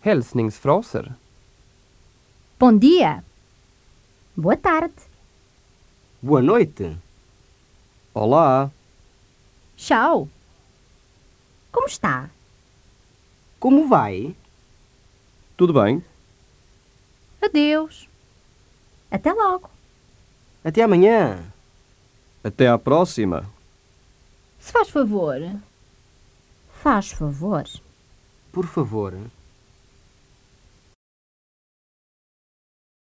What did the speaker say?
Hälsningsfraser. Bom dia. Boa tarde. Boa noite. Olá. Tchau. Como está? Como vai? Tudo bem? Adeus. Até logo. Até amanhã. Até à próxima. Se faz favor. Faz favor. Por favor.